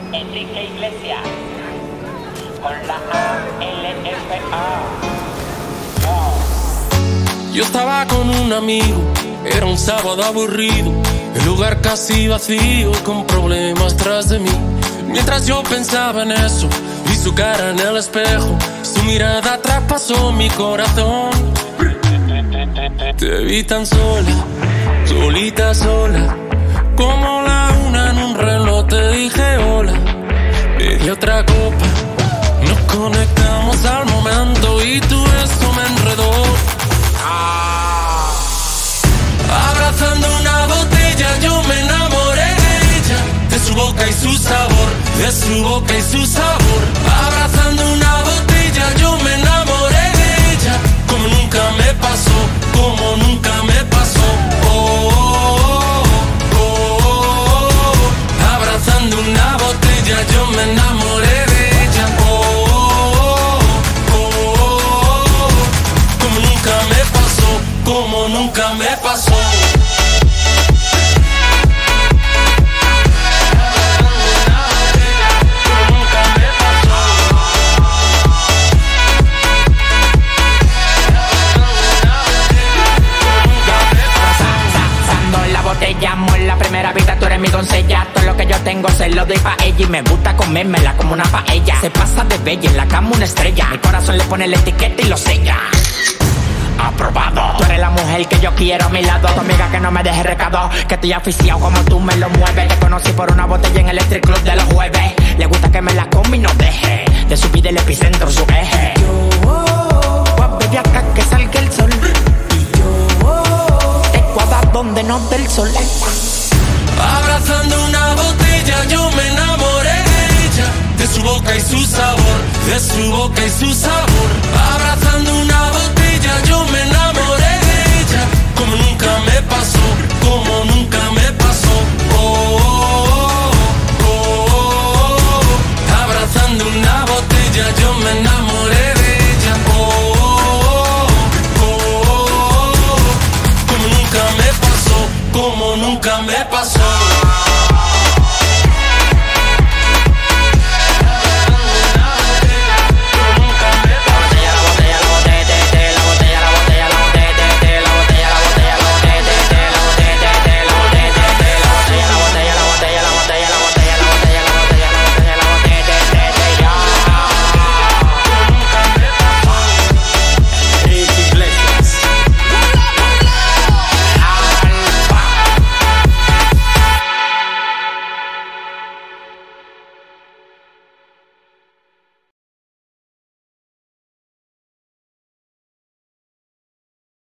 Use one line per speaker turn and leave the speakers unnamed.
Enrique Iglesias con la ALFA.
Yo estaba con un amigo, era un sábado aburrido, el lugar casi vacío con problemas tras de mí. Mientras yo pensaba en eso, vi su cara en el espejo, su mirada traspasó mi corazón. Te vi tan sola, solita sola, como la una en un reloj. Te dije hola, pedí otra copa, nos conectamos al momento y tú eso me enredó. Abrazando una botella yo me enamoré de ella, de su boca y su sabor, de su boca y su sabor. Abrazando una botella yo me enamoré de ella, como nunca me pasó, como nunca me pasó. Oh, oh, oh, oh, oh. Abrazando una botella yo me enamoré de ella. Oh, oh, oh, oh, oh. Como nunca me pasó, como nunca me pasó.
Amor, la primera vista tú eres mi doncella. Todo lo que yo tengo se lo doy pa' ella. Y me gusta comérmela como una paella. Se pasa de bella, en la cama una estrella. Mi corazón le pone la etiqueta y lo sella. Aprobado. Tú eres la mujer que yo quiero a mi lado. Tu amiga que no me deje recado, que estoy aficiado como tú me lo mueves. Te conocí por una botella en el Electric Club de los jueves. Le gusta que me la come y no deje de subir del epicentro su eje. Baby, acá que salga el sol. Donde no del sol.
Abrazando una botella yo me enamoré de ella, de su boca y su sabor, de su boca y su sabor.